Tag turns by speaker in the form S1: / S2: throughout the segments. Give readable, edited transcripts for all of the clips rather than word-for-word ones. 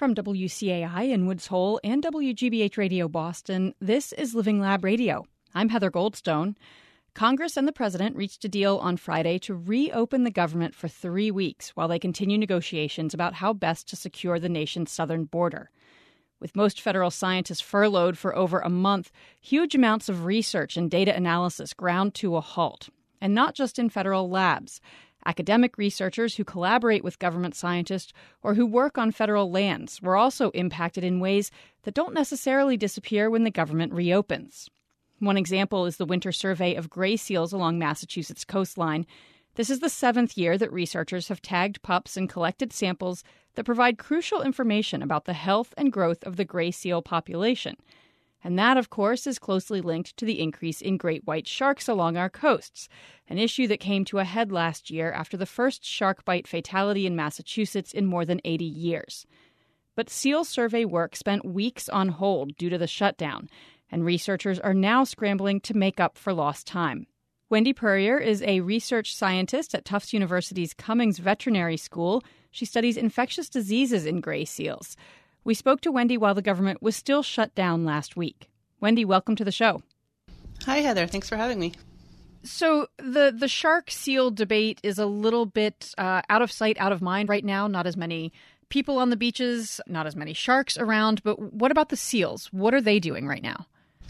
S1: From WCAI in Woods Hole and WGBH Radio Boston, this is Living Lab Radio. I'm Heather Goldstone. Congress and the president reached a deal on Friday to reopen the government for 3 weeks while they continue negotiations about how best to secure the nation's southern border. With most federal scientists furloughed for over a month, huge amounts of research and data analysis ground to a halt. And not just in federal labs. Academic researchers who collaborate with government scientists or who work on federal lands were also impacted in ways that don't necessarily disappear when the government reopens. One example is the winter survey of gray seals along Massachusetts' coastline. This is the 7th year that researchers have tagged pups and collected samples that provide crucial information about the health and growth of the gray seal population. And that, of course, is closely linked to the increase in great white sharks along our coasts, an issue that came to a head last year after the first shark bite fatality in Massachusetts in more than 80 years. But seal survey work spent weeks on hold due to the shutdown, and researchers are now scrambling to make up for lost time. Wendy Puryear is a research scientist at Tufts University's Cummings Veterinary School. She studies infectious diseases in gray seals. We spoke to Wendy while the government was still shut down last week. Wendy, welcome to the show.
S2: Hi, Heather. Thanks for having me.
S1: So the shark-seal debate is a little bit out of sight, out of mind right now. Not as many people on the beaches, not as many sharks around. But what about the seals? What are they doing right now?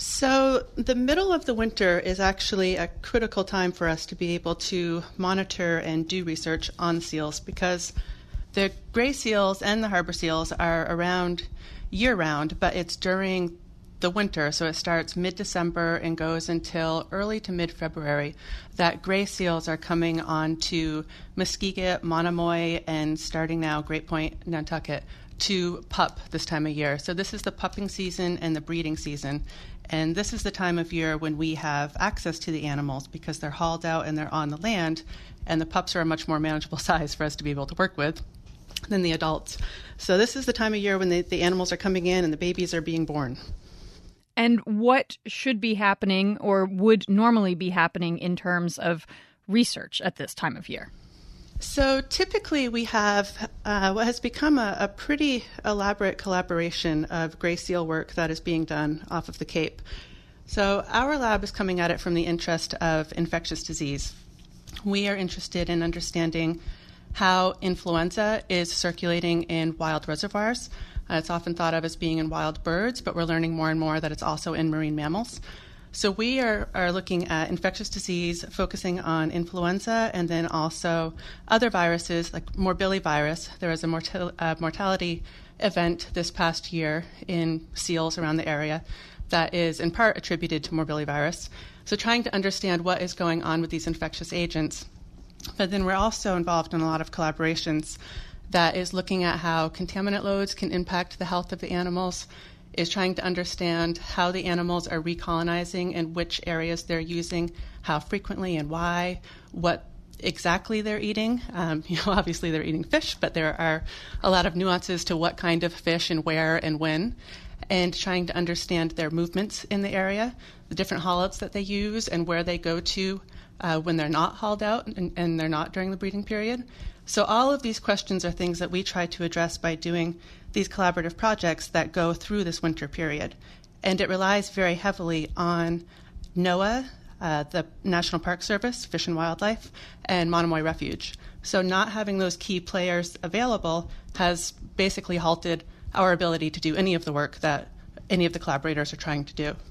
S2: So the middle of the winter is actually a critical time for us to be able to monitor and do research on seals because the gray seals and the harbor seals are around year-round, but it's during the winter, so it starts mid-December and goes until early to mid-February, that gray seals are coming on to Muskeget, Monomoy, and starting now Great Point, Nantucket, to pup this time of year. So this is the pupping season and the breeding season. And this is the time of year when we have access to the animals because they're hauled out and they're on the land, and the pups are a much more manageable size for us to be able to work with than the adults. So this is the time of year when the animals are coming in and the babies are being born.
S1: And what should be happening or would normally be happening in terms of research at this time of year?
S2: So typically we have what has become a pretty elaborate collaboration of gray seal work that is being done off of the Cape. So our lab is coming at it from the interest of infectious disease. We are interested in understanding how influenza is circulating in wild reservoirs. It's often thought of as being in wild birds, but we're learning more and more that it's also in marine mammals. So we are looking at infectious disease, focusing on influenza, and then also other viruses like morbillivirus. There was a mortality event this past year in seals around the area that is in part attributed to morbillivirus. So trying to understand what is going on with these infectious agents. But then we're also involved in a lot of collaborations that is looking at how contaminant loads can impact the health of the animals, is trying to understand how the animals are recolonizing and which areas they're using, how frequently and why, what exactly they're eating. Obviously they're eating fish, but there are a lot of nuances to what kind of fish and where and when, and trying to understand their movements in the area, the different haul-outs that they use and where they go to when they're not hauled out and they're not during the breeding period. So all of these questions are things that we try to address by doing these collaborative projects that go through this winter period. And it relies very heavily on NOAA, the National Park Service, Fish and Wildlife, and Monomoy Refuge. So not having those key players available has basically halted our ability to do any of the work that any of the collaborators are trying to do.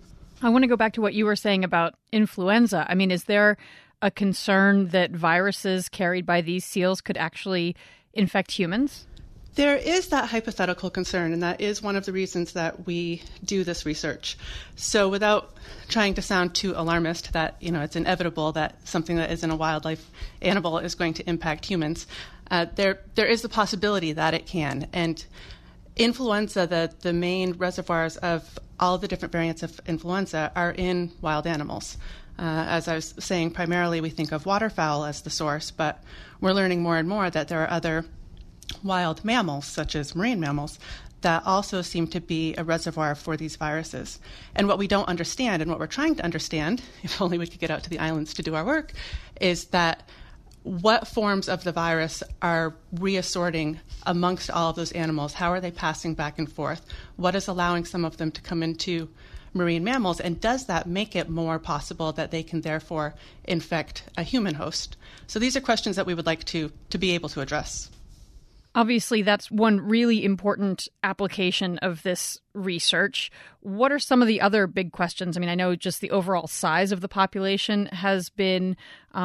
S1: I want to go back to what you were saying about influenza. I mean, is there a concern that viruses carried by these seals could actually infect humans?
S2: There is that hypothetical concern, and that is one of the reasons that we do this research. So without trying to sound too alarmist that, it's inevitable that something that is in a wildlife animal is going to impact humans, there is the possibility that it can. And influenza, the main reservoirs of all the different variants of influenza are in wild animals. As I was saying, primarily we think of waterfowl as the source, but we're learning more and more that there are other wild mammals, such as marine mammals, that also seem to be a reservoir for these viruses. And what we don't understand, and what we're trying to understand, if only we could get out to the islands to do our work, is that what forms of the virus are reassorting amongst all of those animals? How are they passing back and forth? What is allowing some of them to come into marine mammals? And does that make it more possible that they can therefore infect a human host? So these are questions that we would like to be able to address.
S1: Obviously, that's one really important application of this research. What are some of the other big questions? I mean, I know just the overall size of the population has been,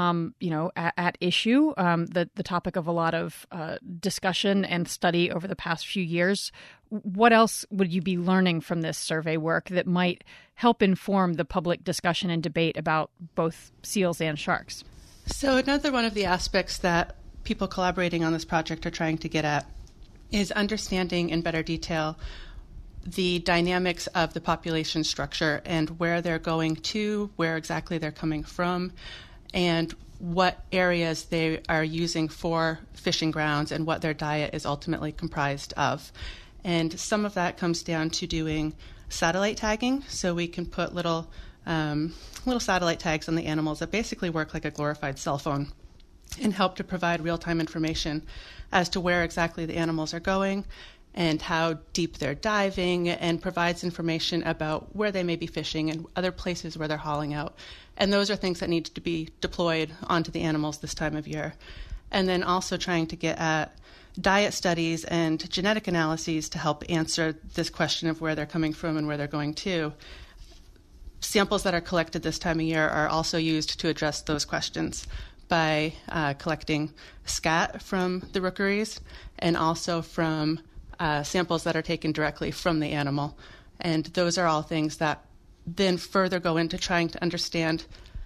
S1: at issue, the topic of a lot of discussion and study over the past few years. What else would you be learning from this survey work that might help inform the public discussion and debate about both seals and sharks?
S2: So another one of the aspects that people collaborating on this project are trying to get at is understanding in better detail the dynamics of the population structure and where they're going to, where exactly they're coming from, and what areas they are using for fishing grounds and what their diet is ultimately comprised of. And some of that comes down to doing satellite tagging, so we can put little satellite tags on the animals that basically work like a glorified cell phone and help to provide real-time information as to where exactly the animals are going and how deep they're diving, and provides information about where they may be fishing and other places where they're hauling out. And those are things that need to be deployed onto the animals this time of year. And then also trying to get at diet studies and genetic analyses to help answer this question of where they're coming from and where they're going to. Samples that are collected this time of year are also used to address those questions by collecting scat from the rookeries and also from samples that are taken directly from the animal. And those are all things that then further go into trying to understand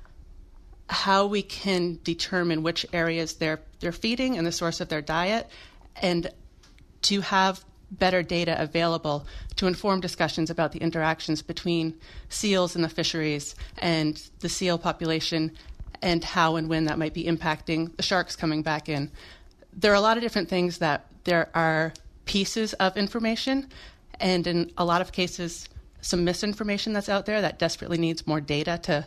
S2: how we can determine which areas they're feeding and the source of their diet, and to have better data available to inform discussions about the interactions between seals in the fisheries and the seal population, and how and when that might be impacting the sharks coming back in. There are a lot of different things that there are pieces of information, and in a lot of cases, some misinformation that's out there that desperately needs more data to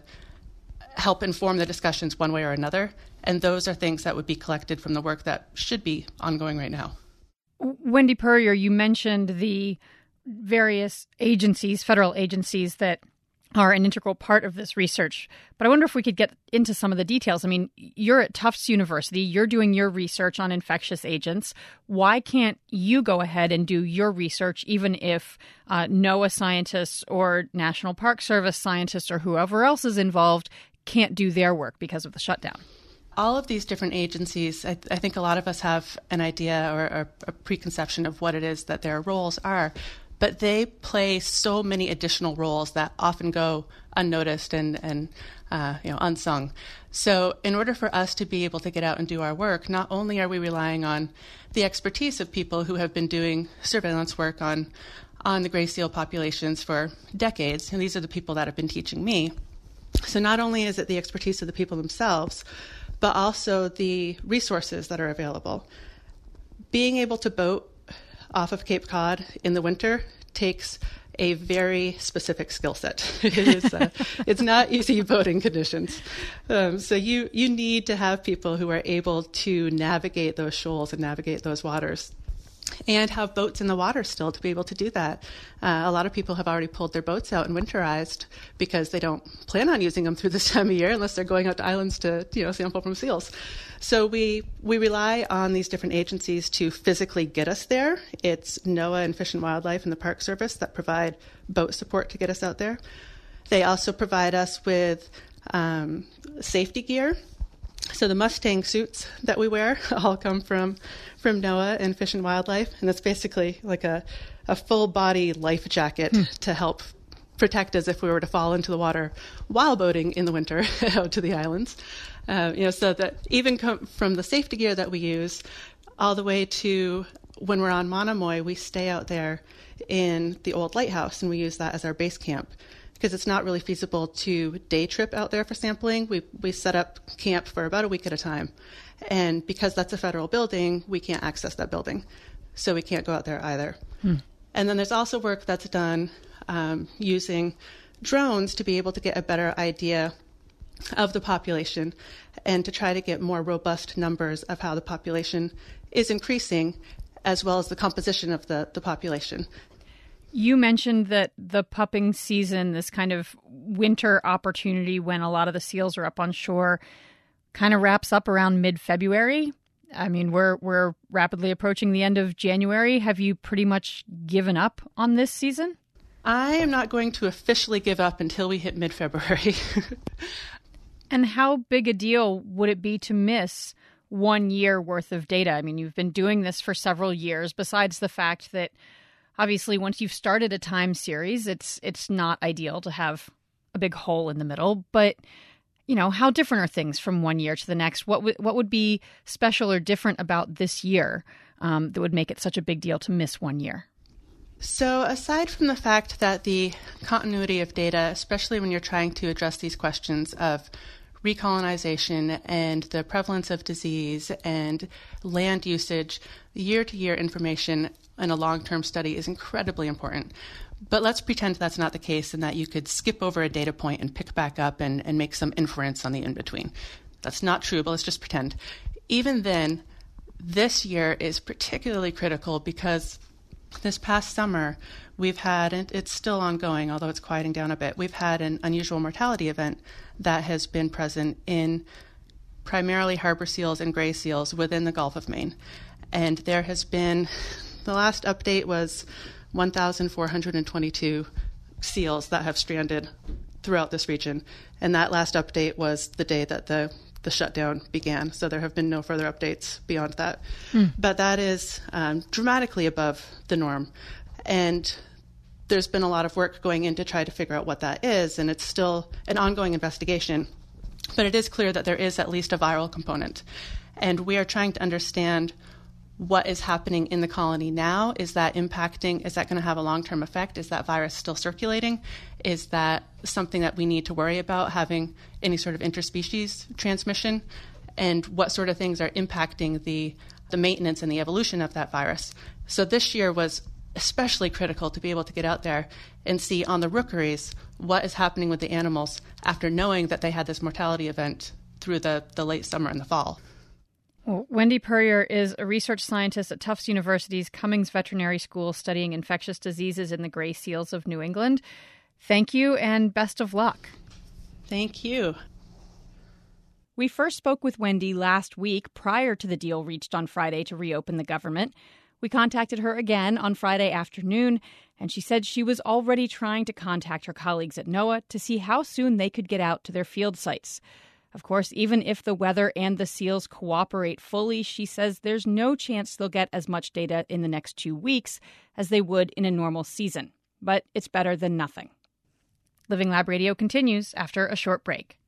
S2: help inform the discussions one way or another. And those are things that would be collected from the work that should be ongoing right now.
S1: Wendy Purrier, you mentioned the various agencies, federal agencies, that are an integral part of this research. But I wonder if we could get into some of the details. I mean, you're at Tufts University. You're doing your research on infectious agents. Why can't you go ahead and do your research, even if NOAA scientists or National Park Service scientists or whoever else is involved can't do their work because of the shutdown?
S2: All of these different agencies, I think a lot of us have an idea or a preconception of what it is that their roles are. But they play so many additional roles that often go unnoticed and unsung. So in order for us to be able to get out and do our work, not only are we relying on the expertise of people who have been doing surveillance work on the gray seal populations for decades, and these are the people that have been teaching me. So not only is it the expertise of the people themselves, but also the resources that are available. Being able to boat off of Cape Cod in the winter takes a very specific skill set. It's not easy boating conditions. So you need to have people who are able to navigate those shoals and navigate those waters, and have boats in the water still to be able to do that. A lot of people have already pulled their boats out and winterized because they don't plan on using them through this time of year unless they're going out to islands to sample from seals. So we rely on these different agencies to physically get us there. It's NOAA and Fish and Wildlife and the Park Service that provide boat support to get us out there. They also provide us with safety gear. So the Mustang suits that we wear all come from NOAA and Fish and Wildlife, and that's basically like a full-body life jacket to help protect us if we were to fall into the water while boating in the winter out to the islands. So that even from the safety gear that we use all the way to when we're on Monomoy, we stay out there in the old lighthouse, and we use that as our base camp, because it's not really feasible to day trip out there for sampling. We set up camp for about a week at a time. And because that's a federal building, we can't access that building. So we can't go out there either. And then there's also work that's done using drones to be able to get a better idea of the population and to try to get more robust numbers of how the population is increasing, as well as the composition of the population.
S1: You mentioned that the pupping season, this kind of winter opportunity when a lot of the seals are up on shore, kind of wraps up around mid-February. I mean, we're rapidly approaching the end of January. Have you pretty much given up on this season?
S2: I am not going to officially give up until we hit mid-February.
S1: And how big a deal would it be to miss 1 year worth of data? I mean, you've been doing this for several years, besides the fact that obviously once you've started a time series, it's not ideal to have a big hole in the middle. But, you know, how different are things from 1 year to the next? What would be special or different about this year that would make it such a big deal to miss 1 year?
S2: So aside from the fact that the continuity of data, especially when you're trying to address these questions of recolonization and the prevalence of disease and land usage, year-to-year information in a long-term study is incredibly important. But let's pretend that's not the case and that you could skip over a data point and pick back up and make some inference on the in-between. That's not true, but let's just pretend. Even then, this year is particularly critical because this past summer, we've had, and it's still ongoing, although it's quieting down a bit, we've had an unusual mortality event that has been present in primarily harbor seals and gray seals within the Gulf of Maine. And there has been, the last update was 1,422 seals that have stranded throughout this region. And that last update was the day that the shutdown began. So there have been no further updates beyond that. But that is dramatically above the norm. And there's been a lot of work going in to try to figure out what that is, and it's still an ongoing investigation. But it is clear that there is at least a viral component. And we are trying to understand what is happening in the colony now. Is that impacting? Is that going to have a long-term effect? Is that virus still circulating? Is that something that we need to worry about, having any sort of interspecies transmission? And what sort of things are impacting the maintenance and the evolution of that virus? So this year was especially critical to be able to get out there and see on the rookeries what is happening with the animals after knowing that they had this mortality event through the late summer and the fall.
S1: Well, Wendy Puryear is a research scientist at Tufts University's Cummings Veterinary School studying infectious diseases in the gray seals of New England. Thank you and best of luck.
S2: Thank you.
S1: We first spoke with Wendy last week prior to the deal reached on Friday to reopen the government. We contacted her again on Friday afternoon, and she said she was already trying to contact her colleagues at NOAA to see how soon they could get out to their field sites. Of course, even if the weather and the seals cooperate fully, she says there's no chance they'll get as much data in the next 2 weeks as they would in a normal season. But it's better than nothing. Living Lab Radio continues after a short break.